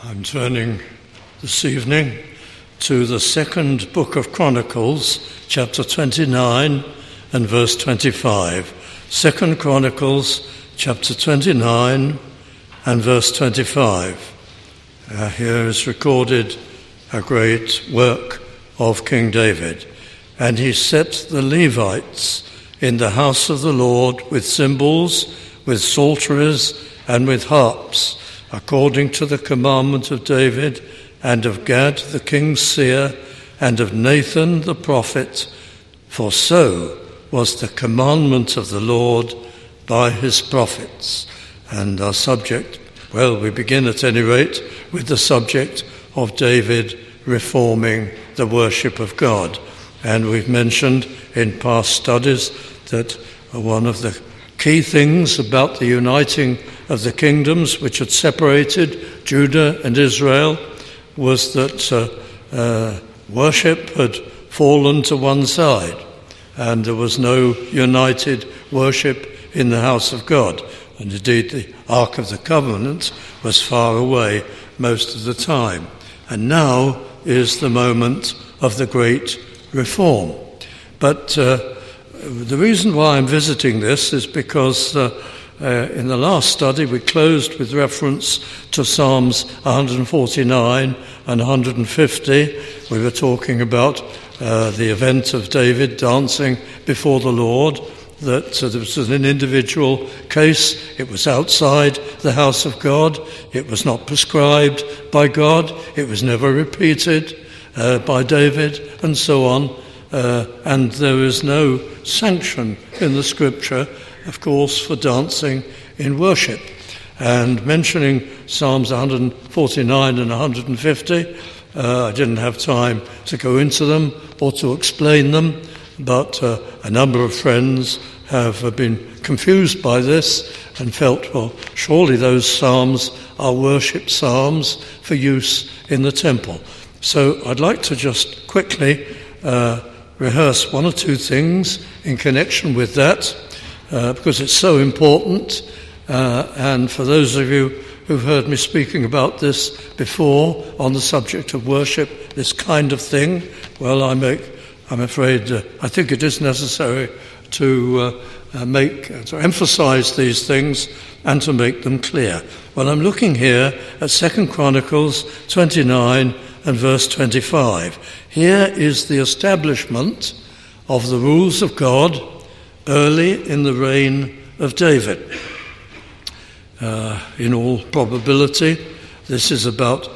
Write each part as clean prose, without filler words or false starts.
I'm turning this evening to the second book of Chronicles, chapter 29 and verse 25. 2 Chronicles, chapter 29 and verse 25. Here is recorded a great work of King David. And he set the Levites in the house of the Lord with cymbals, with psalteries, and with harps, according to the commandment of David, and of Gad the king's seer, and of Nathan the prophet, for so was the commandment of the Lord by his prophets. And our subject, we begin at any rate with the subject of David reforming the worship of God. And we've mentioned in past studies that one of the key things about the uniting of the kingdoms which had separated Judah and Israel was that worship had fallen to one side, and there was no united worship in the house of God. And indeed the Ark of the Covenant was far away most of the time. And now is the moment of the great reform. But the reason why I'm visiting this is because in the last study we closed with reference to Psalms 149 and 150. We were talking about the event of David dancing before the Lord, that there was an individual case. It was outside the house of God. It was not prescribed by God. It was never repeated by David, and so on. And there is no sanction in the scripture, of course, for dancing in worship. And mentioning Psalms 149 and 150, I didn't have time to go into them or to explain them, but a number of friends have been confused by this and felt, surely those psalms are worship psalms for use in the temple. So I'd like to just quickly rehearse one or two things in connection with that, because it's so important. And for those of you who've heard me speaking about this before on the subject of worship, this kind of thing, I'm afraid I think it is necessary to emphasize these things and to make them clear. Well, I'm looking here at 2 Chronicles 29 and verse 25. Here is the establishment of the rules of God early in the reign of David. In all probability, this is about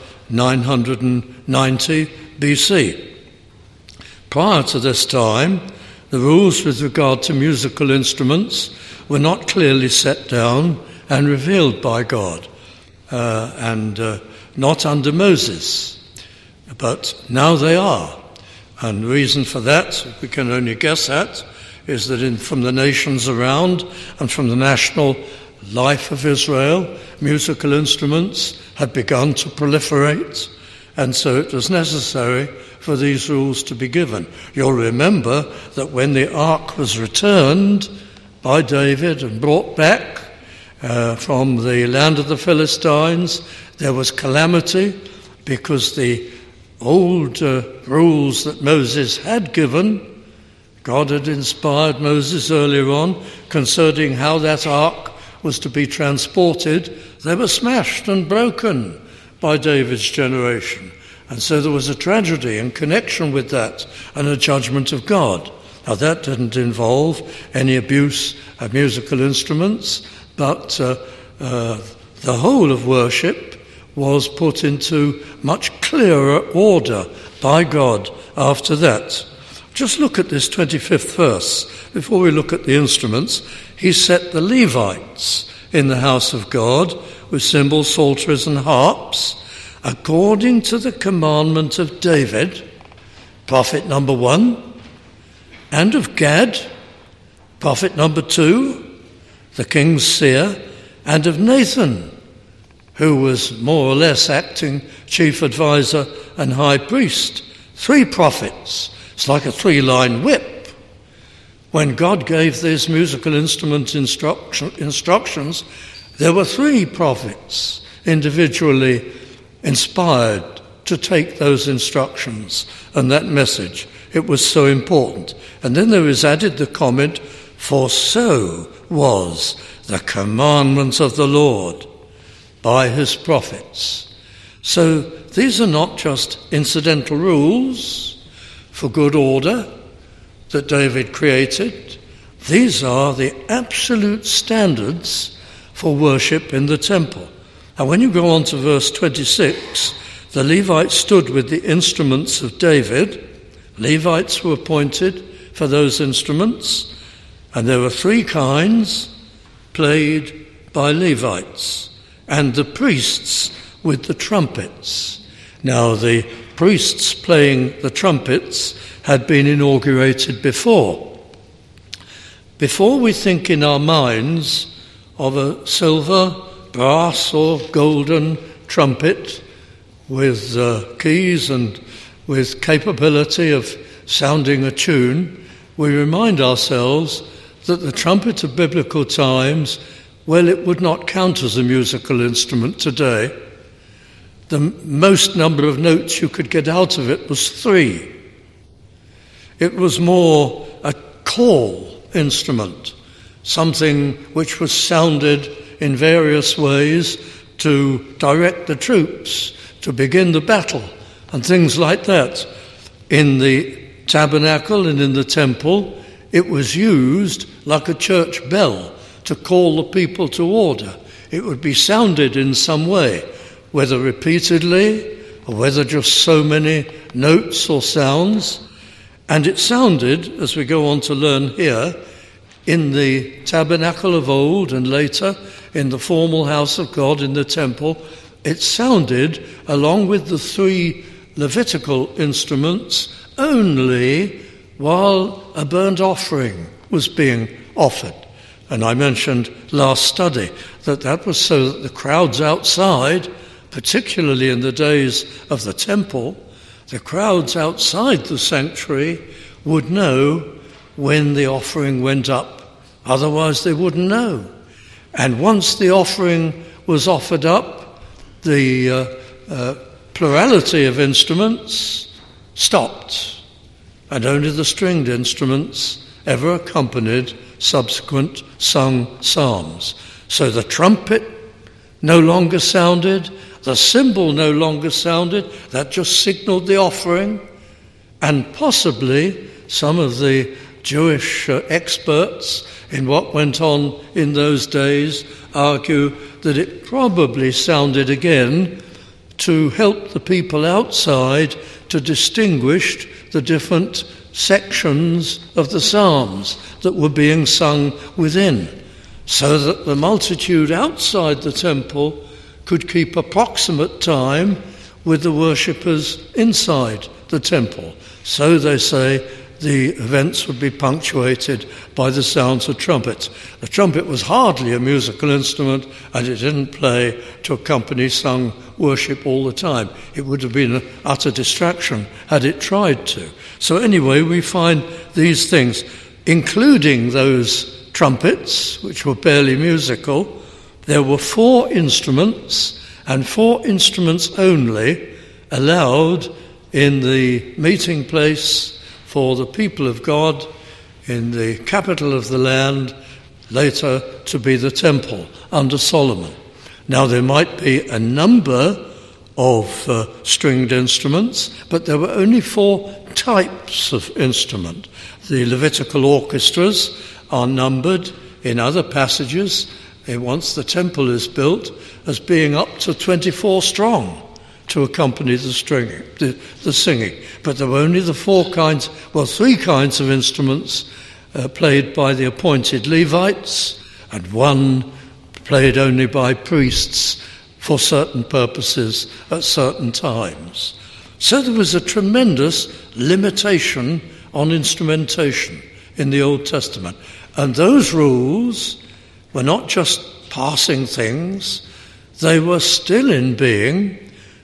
990 BC. Prior to this time, the rules with regard to musical instruments were not clearly set down and revealed by God, and not under Moses. But now they are. And the reason for that, we can only guess at, is that from the nations around and from the national life of Israel, musical instruments had begun to proliferate, and so it was necessary for these rules to be given. You'll remember that when the ark was returned by David and brought back from the land of the Philistines, there was calamity because the old rules that Moses had given, God had inspired Moses earlier on concerning how that ark was to be transported, they were smashed and broken by David's generation. And so there was a tragedy in connection with that and a judgment of God. Now that didn't involve any abuse of musical instruments, but the whole of worship was put into much clearer order by God after that. Just look at this 25th verse. Before we look at the instruments, he set the Levites in the house of God with cymbals, psalteries, and harps, according to the commandment of David, prophet number 1, and of Gad, prophet number 2, the king's seer, and of Nathan, who was more or less acting chief advisor and high priest. 3 prophets. It's like a 3-line whip. When God gave these musical instrument instructions, there were 3 prophets individually inspired to take those instructions and that message. It was so important. And then there is added the comment, for so was the commandment of the Lord by his prophets. So these are not just incidental rules for good order that David created. These are the absolute standards for worship in the temple. And when you go on to verse 26, the Levites stood with the instruments of David. Levites were appointed for those instruments, and there were three kinds played by Levites, and the priests with the trumpets. Now, the priests playing the trumpets had been inaugurated before. Before we think in our minds of a silver, brass or golden trumpet with keys and with capability of sounding a tune, we remind ourselves that the trumpet of biblical times, well, it would not count as a musical instrument today. The most number of notes you could get out of it was 3. It was more a call instrument, something which was sounded in various ways to direct the troops, to begin the battle, and things like that. In the tabernacle and in the temple, it was used like a church bell to call the people to order. It would be sounded in some way, whether repeatedly or whether just so many notes or sounds. And it sounded, as we go on to learn here, in the tabernacle of old and later in the formal house of God in the temple, it sounded along with the 3 Levitical instruments only while a burnt offering was being offered. And I mentioned last study that was so that the crowds outside, particularly in the days of the temple, the crowds outside the sanctuary would know when the offering went up. Otherwise they wouldn't know. And once the offering was offered up, the plurality of instruments stopped, and only the stringed instruments ever accompanied subsequent sung psalms. So the trumpet no longer sounded, the cymbal no longer sounded, that just signaled the offering, and possibly some of the Jewish experts in what went on in those days argue that it probably sounded again to help the people outside to distinguish the different sections of the psalms that were being sung within, so that the multitude outside the temple could keep approximate time with the worshippers inside the temple. So they say the events would be punctuated by the sounds of trumpets. The trumpet was hardly a musical instrument, and it didn't play to accompany sung worship all the time. It would have been an utter distraction had it tried to. So anyway, we find these things, including those trumpets, which were barely musical. There were 4 instruments, and 4 instruments only allowed in the meeting place for the people of God in the capital of the land, later to be the temple under Solomon. Now there might be a number of stringed instruments, but there were only 4 types of instrument. The Levitical orchestras are numbered in other passages, once the temple is built, as being up to 24 strong to accompany the singing. But there were only 3 kinds of instruments played by the appointed Levites, and 1 played only by priests for certain purposes at certain times. So there was a tremendous limitation on instrumentation in the Old Testament. And those rules were not just passing things, they were still in being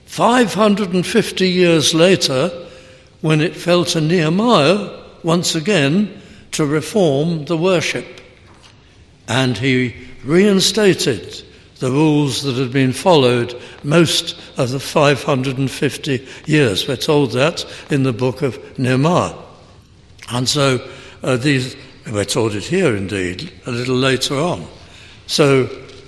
550 years later, when it fell to Nehemiah once again to reform the worship. And he reinstated the rules that had been followed most of the 550 years. We're told that in the book of Nehemiah. And so we're told it here indeed, a little later on. So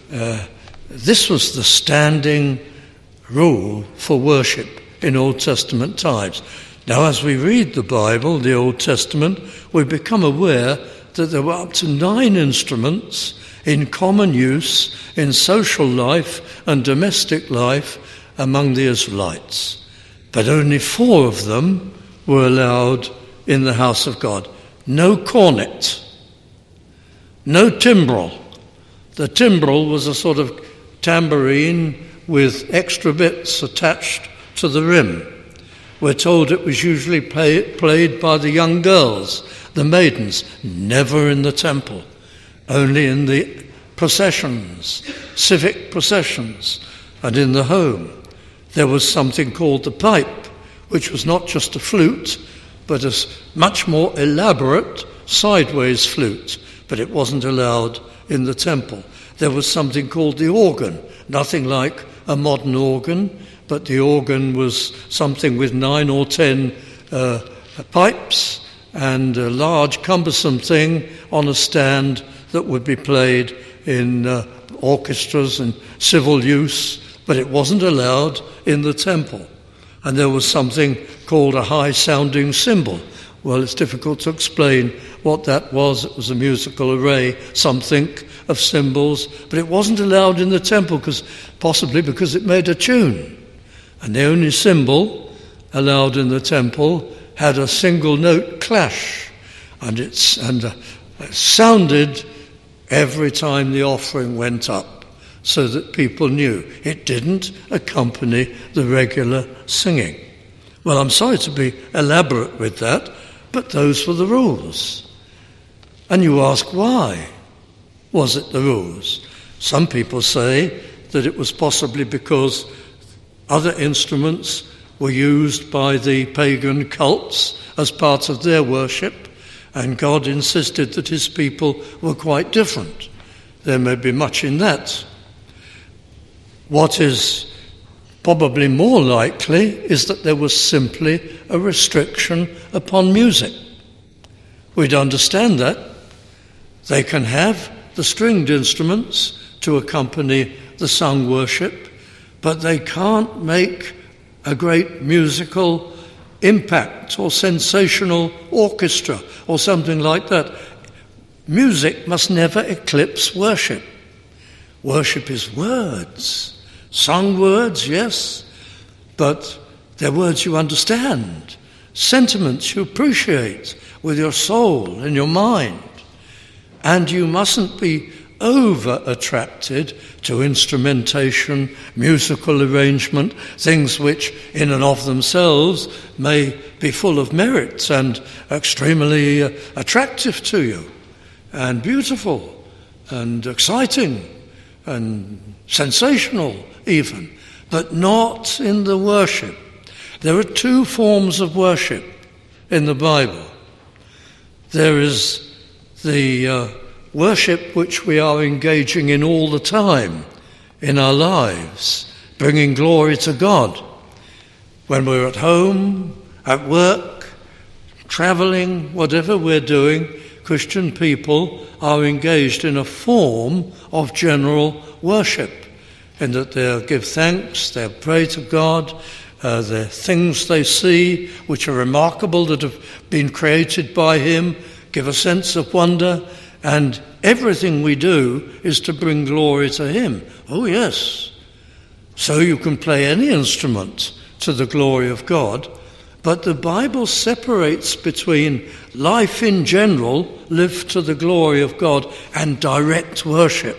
this was the standing rule for worship in Old Testament times. Now, as we read the Bible, the Old Testament, we become aware that there were up to 9 instruments in common use in social life and domestic life among the Israelites. But only 4 of them were allowed in the house of God. No cornet, no timbrel. The timbrel was a sort of tambourine with extra bits attached to the rim. We're told it was usually played by the young girls, the maidens, never in the temple, only in the processions, civic processions, and in the home. There was something called the pipe, which was not just a flute, but a much more elaborate sideways flute, but it wasn't allowed in the temple. There was something called the organ, nothing like a modern organ, but the organ was something with 9 or 10 pipes and a large cumbersome thing on a stand that would be played in orchestras and civil use, but it wasn't allowed in the temple. And there was something called a high-sounding cymbal. Well, it's difficult to explain what that was. It was a musical array, something of cymbals, but it wasn't allowed in the temple, possibly because it made a tune. And the only cymbal allowed in the temple had a single note clash, and it sounded every time the offering went up, so that people knew. It didn't accompany the regular singing. Well, I'm sorry to be elaborate with that, but those were the rules. And you ask, why was it the rules? Some people say that it was possibly because other instruments were used by the pagan cults as part of their worship, and God insisted that his people were quite different. There may be much in that. What is probably more likely is that there was simply a restriction upon music. We'd understand that. They can have the stringed instruments to accompany the sung worship, but they can't make a great musical impact or sensational orchestra or something like that. Music must never eclipse worship. Worship is words. Sung words, yes, but they're words you understand, sentiments you appreciate with your soul and your mind. And you mustn't be over-attracted to instrumentation, musical arrangement, things which in and of themselves may be full of merit and extremely attractive to you, and beautiful, and exciting, and sensational even, but not in the worship. There are 2 forms of worship in the Bible. There is the worship which we are engaging in all the time in our lives, bringing glory to God. When we're at home, at work, travelling, whatever we're doing, Christian people are engaged in a form of general worship, in that they'll give thanks, they'll pray to God, the things they see which are remarkable that have been created by him give a sense of wonder, and everything we do is to bring glory to him. Oh yes, so you can play any instrument to the glory of God, but the Bible separates between life in general, lived to the glory of God, and direct worship.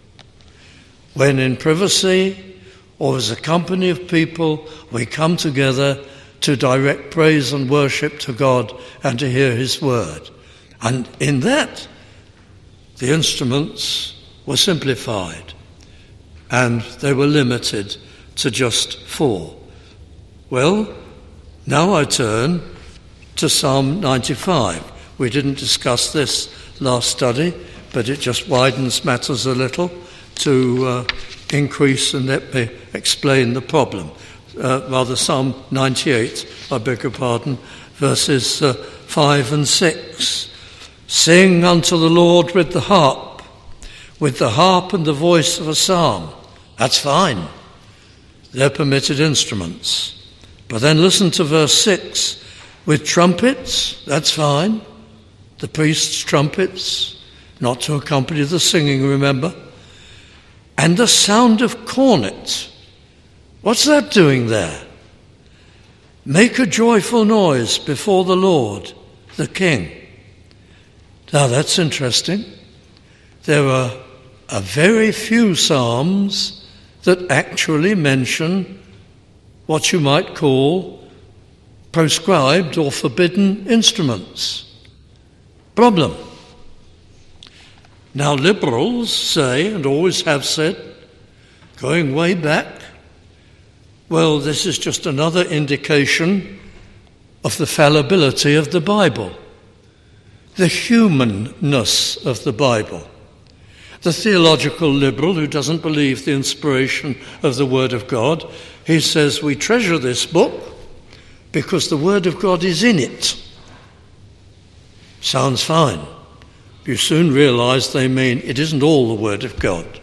When in privacy or as a company of people we come together to direct praise and worship to God and to hear his word. And in that, the instruments were simplified and they were limited to just 4. Well, now I turn to Psalm 95. We didn't discuss this last study, but it just widens matters a little to increase, and let me explain the problem. Psalm 98, I beg your pardon, verses 5 and 6. Sing unto the Lord with the harp and the voice of a psalm. That's fine. They're permitted instruments. But then listen to verse 6. With trumpets, that's fine. The priest's trumpets, not to accompany the singing, remember. And the sound of cornet. What's that doing there? Make a joyful noise before the Lord, the King. Now that's interesting. There are a very few psalms that actually mention what you might call proscribed or forbidden instruments. Problem. Now liberals say, and always have said, going way back, well, this is just another indication of the fallibility of the Bible, the humanness of the Bible. The theological liberal who doesn't believe the inspiration of the Word of God, he says we treasure this book because the Word of God is in it. Sounds fine. You soon realise they mean it isn't all the Word of God.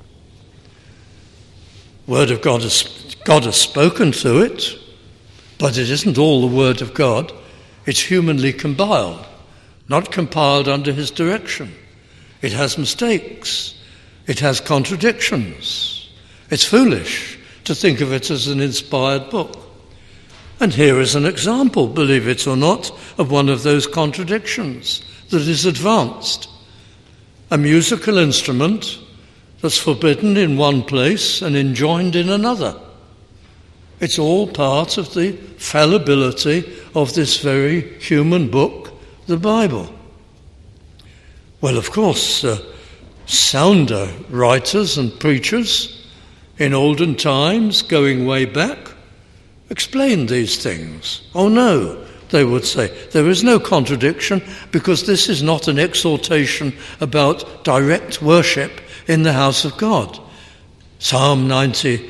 Word of God has spoken to it, but it isn't all the Word of God. It's humanly compiled, not compiled under his direction. It has mistakes. It has contradictions. It's foolish to think of it as an inspired book. And here is an example, believe it or not, of one of those contradictions that is advanced. A musical instrument that's forbidden in one place and enjoined in another. It's all part of the fallibility of this very human book, the Bible. Well, of course, sounder writers and preachers in olden times, going way back, explained these things. Oh no, they would say, there is no contradiction because this is not an exhortation about direct worship in the house of God. Psalm 98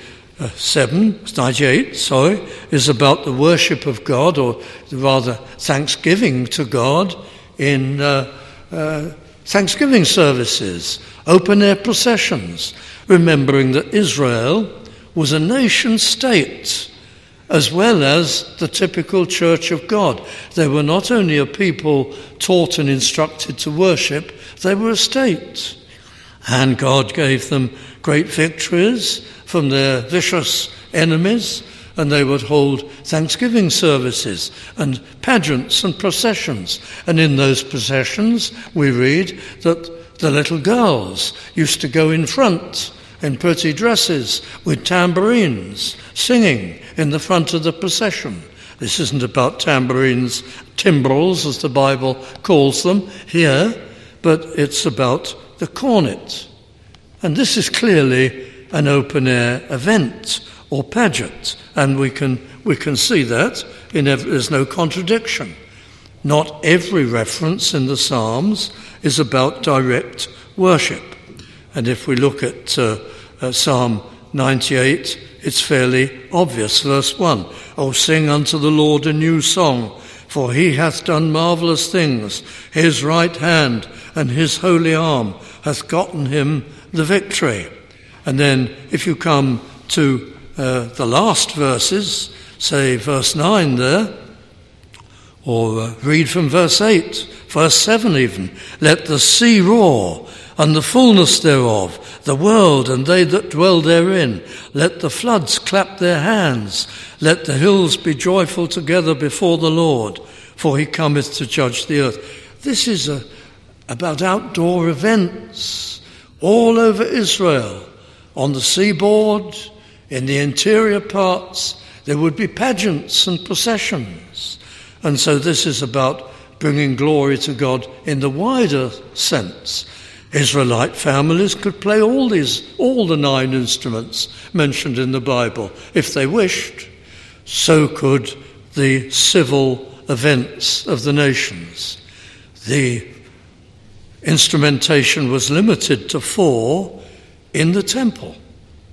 is about the worship of God, or rather thanksgiving to God in Thanksgiving services, open-air processions, remembering that Israel was a nation-state as well as the typical church of God. They were not only a people taught and instructed to worship, they were a state. And God gave them great victories from their vicious enemies, and they would hold thanksgiving services and pageants and processions. And in those processions, we read that the little girls used to go in front in pretty dresses with tambourines, singing in the front of the procession. This isn't about tambourines, timbrels, as the Bible calls them here, but it's about the cornet. And this is clearly an open-air event or pageant, and we can see that there's no contradiction. Not every reference in the Psalms is about direct worship. And if we look at Psalm 98, it's fairly obvious. Verse 1, O sing unto the Lord a new song, for he hath done marvellous things. His right hand and his holy arm hath gotten him the victory. And then if you come to the last verses, say verse 9 there, or read from verse 8, verse 7 even, let the sea roar and the fullness thereof, the world and they that dwell therein. Let the floods clap their hands. Let the hills be joyful together before the Lord, for he cometh to judge the earth. This is about outdoor events all over Israel. On the seaboard, in the interior parts, there would be pageants and processions. And so this is about bringing glory to God in the wider sense. Israelite families could play all the 9 instruments mentioned in the Bible if they wished. So could the civil events of the nations. The instrumentation was limited to 4 in the temple.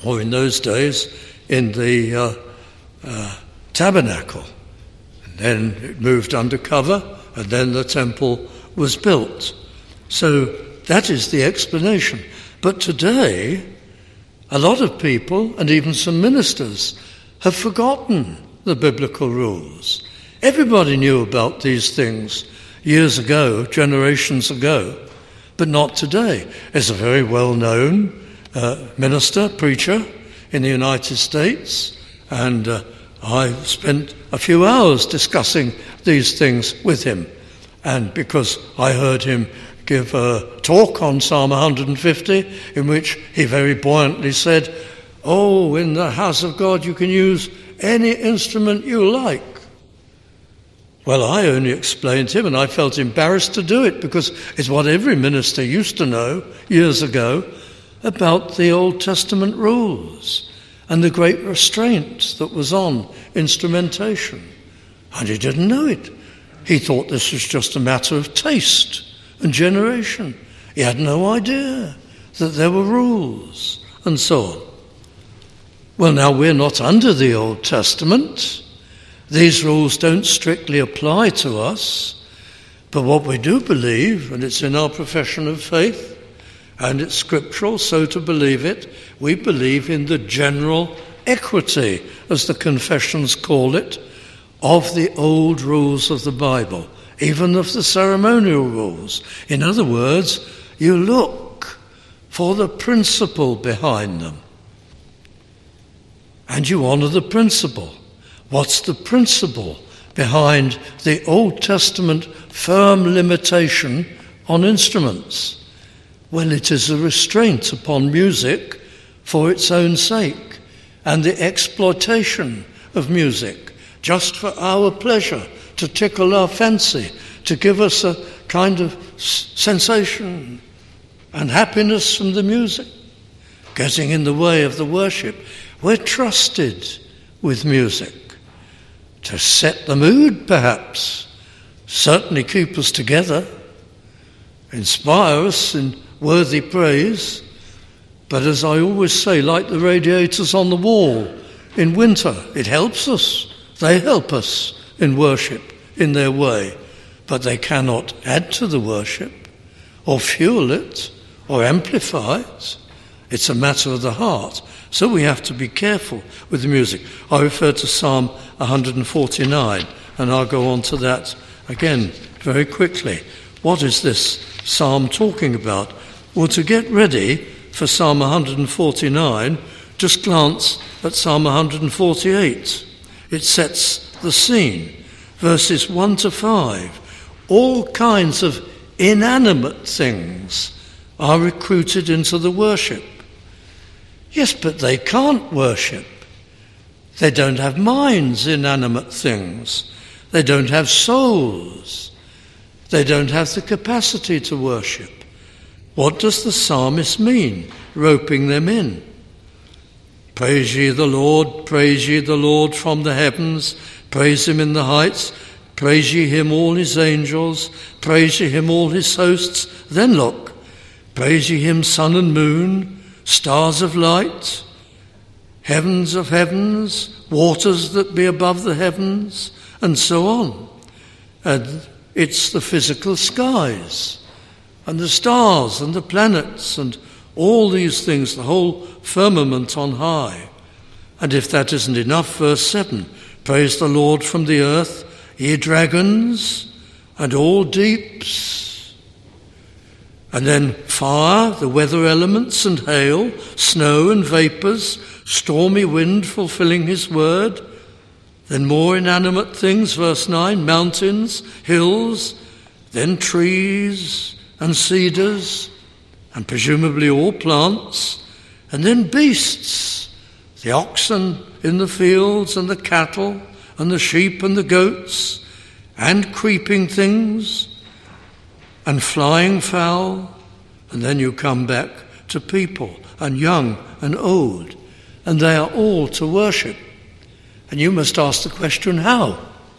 or in those days in the tabernacle. And then it moved undercover, and then the temple was built. So that is the explanation. But today, a lot of people, and even some ministers, have forgotten the biblical rules. Everybody knew about these things years ago, generations ago, but not today. There's a very well-known minister, preacher in the United States, and I spent a few hours discussing these things with him. And because I heard him give a talk on Psalm 150, in which he very buoyantly said, "Oh, in the house of God you can use any instrument you like." Well, I only explained to him, and I felt embarrassed to do it, because it's what every minister used to know years ago about the Old Testament rules and the great restraint that was on instrumentation. And he didn't know it. He thought this was just a matter of taste and generation. He had no idea that there were rules and so on. Well, now we're not under the Old Testament. These rules don't strictly apply to us. But what we do believe, and it's in our profession of faith, and it's scriptural, so to believe it, we believe in the general equity, as the confessions call it, of the old rules of the Bible, even of the ceremonial rules. In other words, you look for the principle behind them, and you honour the principle. What's the principle behind the Old Testament firm limitation on instruments? Well, it is a restraint upon music for its own sake, and the exploitation of music just for our pleasure, to tickle our fancy, to give us a kind of sensation and happiness from the music, getting in the way of the worship. We're trusted with music to set the mood, perhaps, certainly keep us together, inspire us in worthy praise, but as I always say, like the radiators on the wall in winter, it helps us. They help us in worship in their way, but they cannot add to the worship or fuel it or amplify it. It's a matter of the heart. So we have to be careful with the music. I refer to Psalm 149, and I'll go on to that again very quickly. What is this psalm talking about? Well, to get ready for Psalm 149, just glance at Psalm 148. It sets the scene. Verses 1 to 5. All kinds of inanimate things are recruited into the worship. Yes, but they can't worship. They don't have minds, inanimate things. They don't have souls. They don't have the capacity to worship. What does the psalmist mean, roping them in? Praise ye the Lord from the heavens. Praise him in the heights. Praise ye him, all his angels. Praise ye him, all his hosts. Then look, praise ye him, sun and moon, stars of light, heavens of heavens, waters that be above the heavens, and so on. And it's the physical skies, and the stars, and the planets, and all these things, the whole firmament on high. And if that isn't enough, verse 7, praise the Lord from the earth, ye dragons, and all deeps. And then fire, the weather elements, and hail, snow and vapours, stormy wind fulfilling his word. Then more inanimate things, verse 9, mountains, hills, then trees and cedars, and presumably all plants, and then beasts, the oxen in the fields and the cattle and the sheep and the goats, and creeping things, and flying fowl, and then you come back to people, and young and old, and they are all to worship. And you must ask the question, how?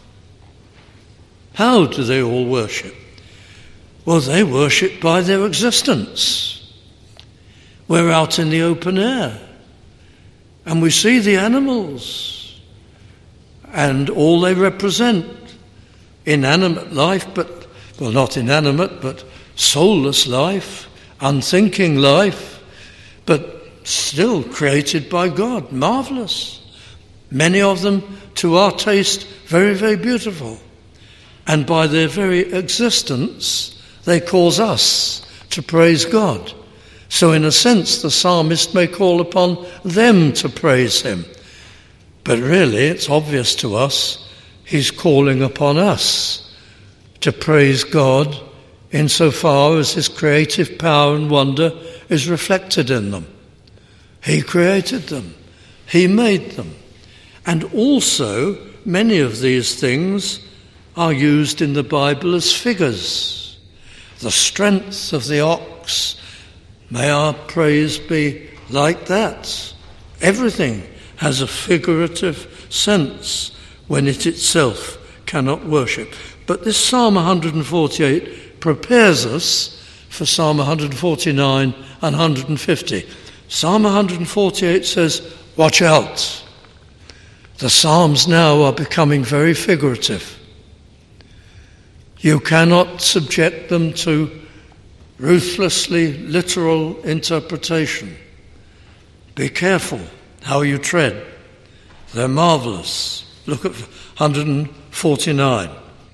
How do they all worship? Well, they worship by their existence. We're out in the open air. And we see the animals and all they represent. Inanimate life, not inanimate, but soulless life, unthinking life, but still created by God. Marvellous. Many of them, to our taste, very, very beautiful. And by their very existence, they cause us to praise God. So in a sense, the psalmist may call upon them to praise him. But really, it's obvious to us, he's calling upon us to praise God insofar as his creative power and wonder is reflected in them. He created them. He made them. And also, many of these things are used in the Bible as figures. The strength of the ox, may our praise be like that. Everything has a figurative sense when it itself cannot worship. But this Psalm 148 prepares us for Psalm 149 and 150. Psalm 148 says, watch out. The Psalms now are becoming very figurative. You cannot subject them to ruthlessly literal interpretation. Be careful how you tread. They're marvellous. Look at 149.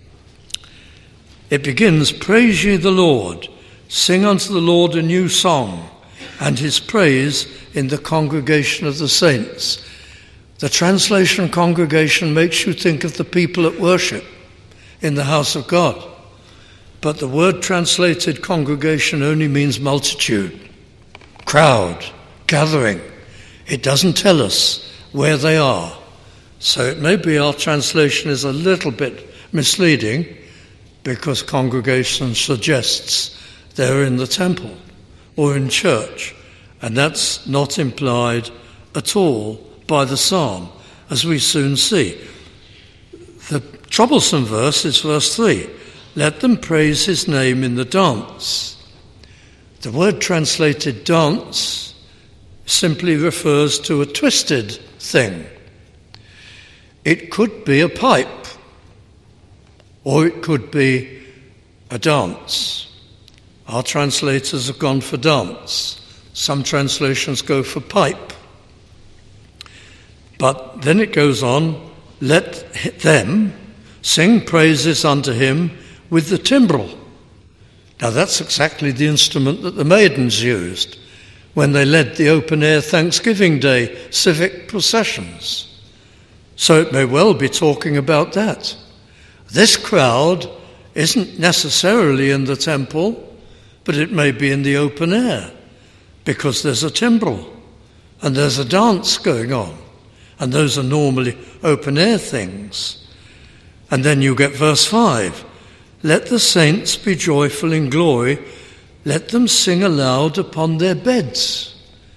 It begins, praise ye the Lord, sing unto the Lord a new song, and his praise in the congregation of the saints. The translation congregation makes you think of the people at worship in the house of God. But the word translated congregation only means multitude, crowd, gathering. It doesn't tell us where they are. So it may be our translation is a little bit misleading because congregation suggests they're in the temple or in church. And that's not implied at all by the psalm, as we soon see. The troublesome verse is verse 3. Let them praise his name in the dance. The word translated dance simply refers to a twisted thing. It could be a pipe, or it could be a dance. Our translators have gone for dance. Some translations go for pipe. But then it goes on, let them sing praises unto him with the timbrel. Now that's exactly the instrument that the maidens used when they led the open-air Thanksgiving Day civic processions. So it may well be talking about that. This crowd isn't necessarily in the temple, but it may be in the open air, because there's a timbrel and there's a dance going on, and those are normally open-air things. And then you get verse 5. Let the saints be joyful in glory. Let them sing aloud upon their beds.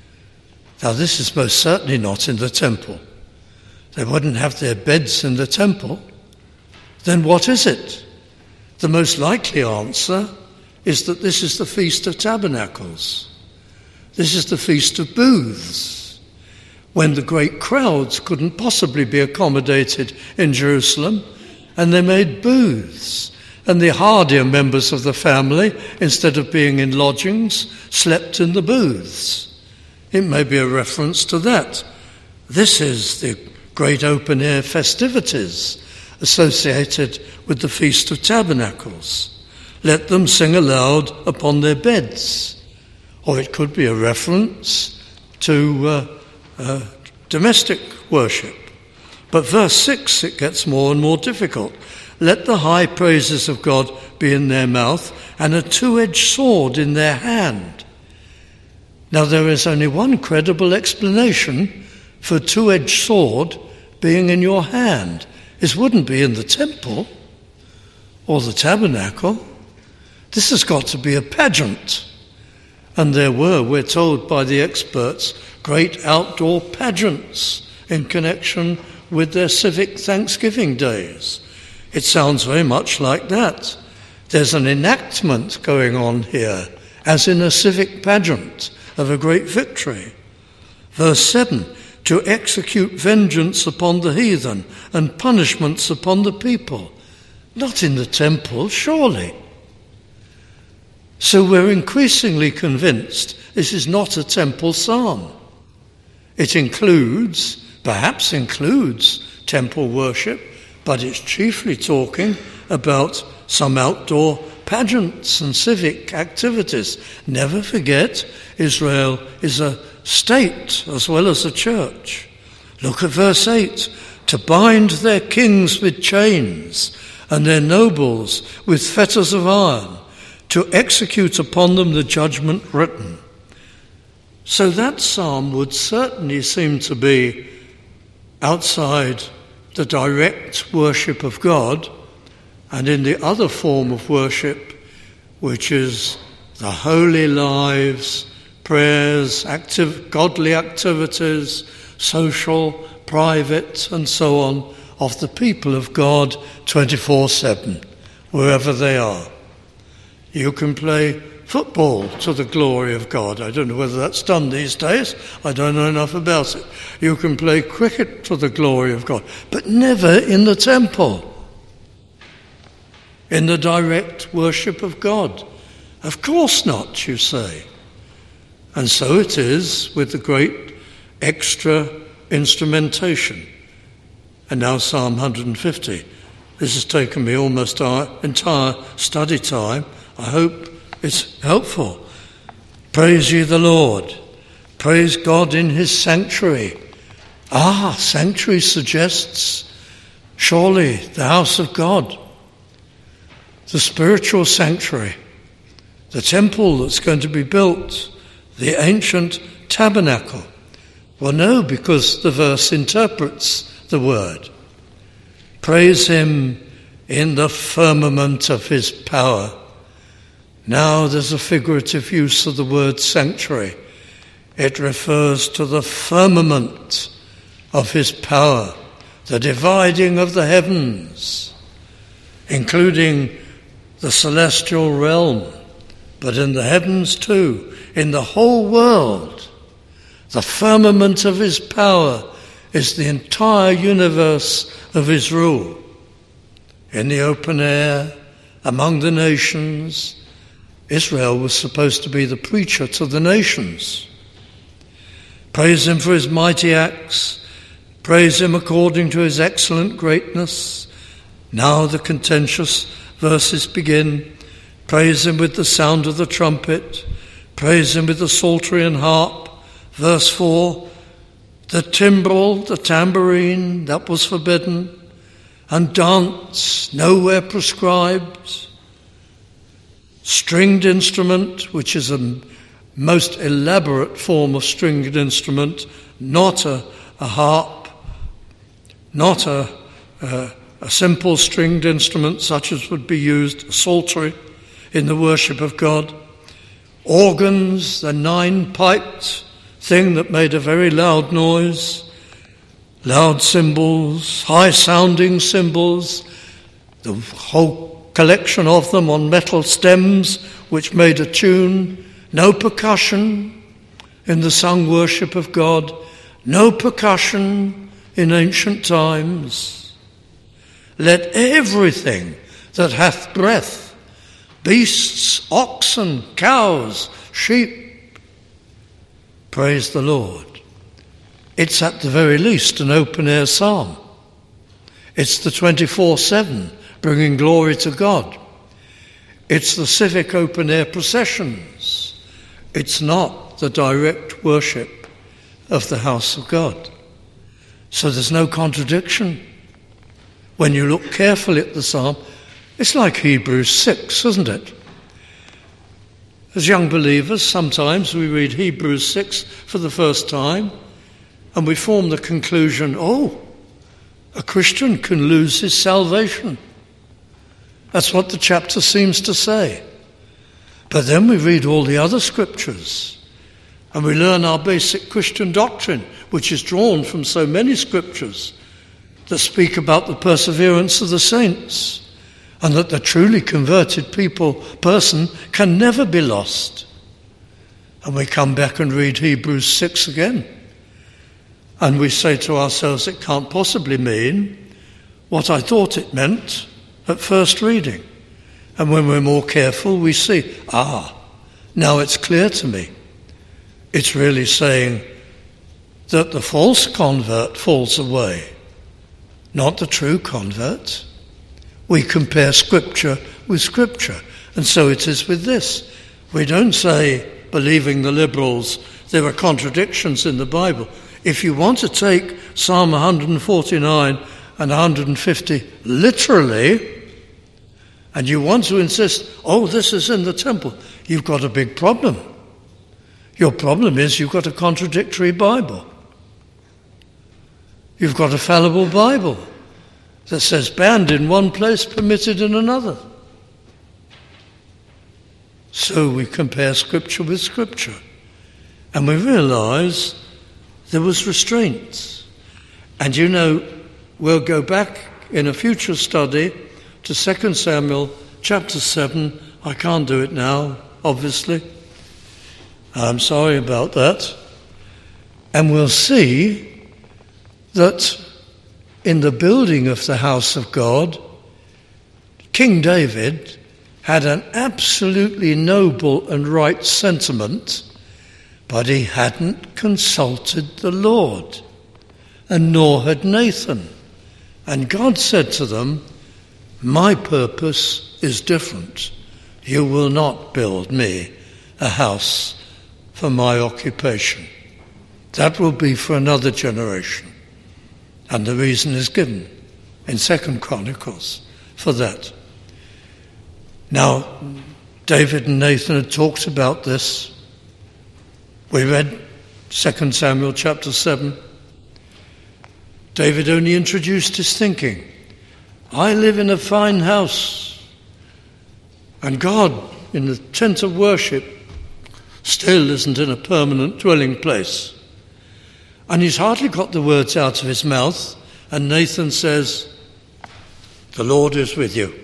Now this is most certainly not in the temple. They wouldn't have their beds in the temple. Then what is it? The most likely answer is that this is the Feast of Tabernacles. This is the Feast of Booths, when the great crowds couldn't possibly be accommodated in Jerusalem, and they made booths. And the hardier members of the family, instead of being in lodgings, slept in the booths. It may be a reference to that. This is the great open-air festivities associated with the Feast of Tabernacles. Let them sing aloud upon their beds. Or it could be a reference to domestic worship. But verse 6, it gets more and more difficult. Let the high praises of God be in their mouth and a two-edged sword in their hand. Now there is only one credible explanation for a two-edged sword being in your hand. It wouldn't be in the temple or the tabernacle. This has got to be a pageant. And there were, we're told by the experts, great outdoor pageants in connection with their civic Thanksgiving days. It sounds very much like that. There's an enactment going on here, as in a civic pageant of a great victory. Verse 7, to execute vengeance upon the heathen and punishments upon the people. Not in the temple, surely. So we're increasingly convinced this is not a temple psalm. It perhaps includes temple worship, but it's chiefly talking about some outdoor pageants and civic activities. Never forget, Israel is a state as well as a church. Look at verse 8. To bind their kings with chains and their nobles with fetters of iron, to execute upon them the judgment written. So that psalm would certainly seem to be outside the direct worship of God and in the other form of worship, which is the holy lives, prayers, godly activities, social, private, and so on, of the people of God 24/7, wherever they are. You can play football to the glory of God. I don't know whether that's done these days. I don't know enough about it. You can play cricket to the glory of God, but never in the temple, in the direct worship of God. Of course not, you say. And so it is with the great extra instrumentation. And now Psalm 150. This has taken me almost our entire study time. I hope it's helpful. Praise ye the Lord. Praise God in his sanctuary. Sanctuary suggests surely the house of God, the spiritual sanctuary, the temple that's going to be built, the ancient tabernacle. Well, no, because the verse interprets the word. Praise him in the firmament of his power. Now there's a figurative use of the word sanctuary. It refers to the firmament of his power, the dividing of the heavens, including the celestial realm, but in the heavens too, in the whole world. The firmament of his power is the entire universe of his rule. In the open air, among the nations, Israel was supposed to be the preacher to the nations. Praise him for his mighty acts. Praise him according to his excellent greatness. Now the contentious verses begin. Praise him with the sound of the trumpet. Praise him with the psaltery and harp. Verse 4, the timbrel, the tambourine, that was forbidden, and dance, nowhere prescribed. Stringed instrument, which is a most elaborate form of stringed instrument, not a harp, not a simple stringed instrument such as would be used, psaltery, in the worship of God. Organs, the 9-piped thing that made a very loud noise, loud cymbals, high-sounding cymbals, the whole collection of them on metal stems which made a tune. No percussion in the sung worship of God, no percussion in ancient times. Let everything that hath breath, beasts, oxen, cows, sheep, praise the Lord. It's at the very least an open-air psalm. It's the 24/7 bringing glory to God. It's the civic open-air processions. It's not the direct worship of the house of God. So there's no contradiction. When you look carefully at the psalm, it's like Hebrews 6, isn't it? As young believers, sometimes we read Hebrews 6 for the first time and we form the conclusion, a Christian can lose his salvation. That's what the chapter seems to say. But then we read all the other scriptures and we learn our basic Christian doctrine, which is drawn from so many scriptures that speak about the perseverance of the saints, and that the truly converted person can never be lost. And we come back and read Hebrews 6 again. And we say to ourselves, it can't possibly mean what I thought it meant at first reading. And when we're more careful, we see, now it's clear to me. It's really saying that the false convert falls away, not the true convert. We compare Scripture with Scripture. And so it is with this. We don't say, believing the liberals, there are contradictions in the Bible. If you want to take Psalm 149 and 150 literally, and you want to insist, this is in the temple, you've got a big problem. Your problem is you've got a contradictory Bible. You've got a fallible Bible that says banned in one place, permitted in another. So we compare Scripture with Scripture. And we realise there was restraints. And we'll go back in a future study to 2 Samuel chapter 7. I can't do it now, obviously. I'm sorry about that. And we'll see that in the building of the house of God, King David had an absolutely noble and right sentiment, but he hadn't consulted the Lord, and nor had Nathan. And God said to them, my purpose is different. You will not build me a house for my occupation. That will be for another generation. And the reason is given in 2 Chronicles for that. Now, David and Nathan had talked about this. We read 2 Samuel chapter 7. David only introduced his thinking. I live in a fine house, and God, in the tent of worship, still isn't in a permanent dwelling place. And he's hardly got the words out of his mouth, and Nathan says, the Lord is with you.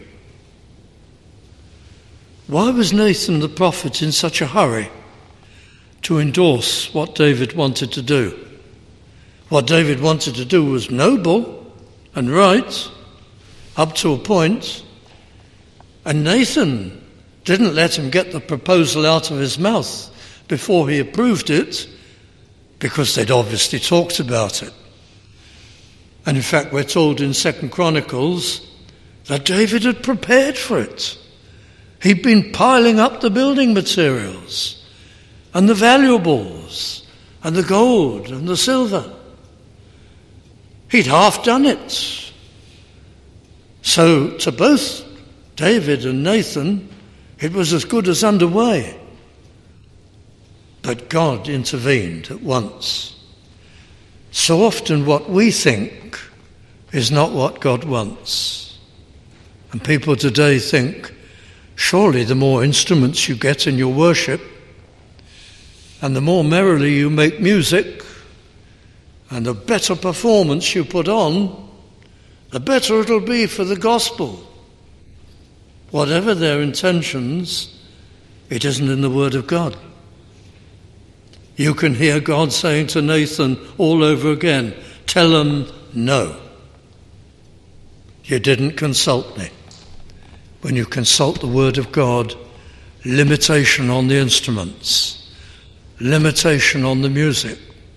Why was Nathan the prophet in such a hurry to endorse what David wanted to do? What David wanted to do was noble and right, up to a point, and Nathan didn't let him get the proposal out of his mouth before he approved it, because they'd obviously talked about it. And in fact, we're told in 2 Chronicles that David had prepared for it. He'd been piling up the building materials and the valuables and the gold and the silver. He'd half done it. So to both David and Nathan, it was as good as underway. But God intervened at once. So often what we think is not what God wants. And people today think, surely the more instruments you get in your worship, and the more merrily you make music, and the better performance you put on, the better it'll be for the gospel. Whatever their intentions, it isn't in the Word of God. You can hear God saying to Nathan all over again, tell them no. You didn't consult me. When you consult the Word of God, limitation on the instruments, limitation on the music.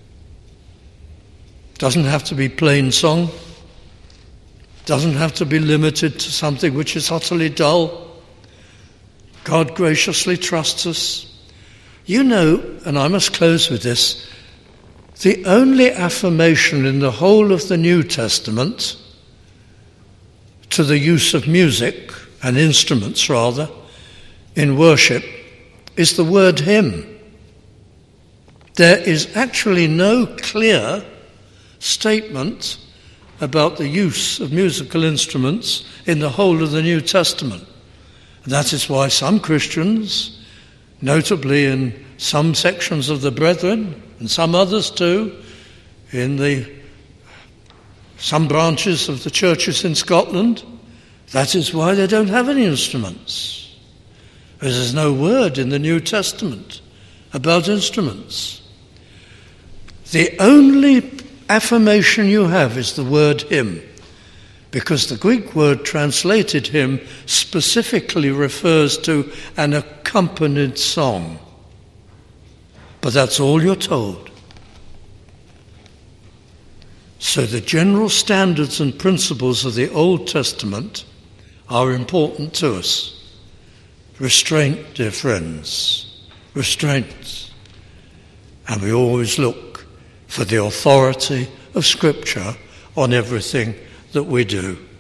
Doesn't have to be plain song. Doesn't have to be limited to something which is utterly dull. God graciously trusts us. You know, and I must close with this, the only affirmation in the whole of the New Testament to the use of music, and instruments rather, in worship, is the word hymn. There is actually no clear statement about the use of musical instruments in the whole of the New Testament. And that is why some Christians, notably in some sections of the Brethren, and some others too, in some branches of the churches in Scotland, that is why they don't have any instruments. Because there's no word in the New Testament about instruments. The only affirmation you have is the word hymn, because the Greek word translated hymn specifically refers to an accompanied song. But that's all you're told. So the general standards and principles of the Old Testament are important to us. Restraint, dear friends, restraint. And we always look for the authority of Scripture on everything that we do.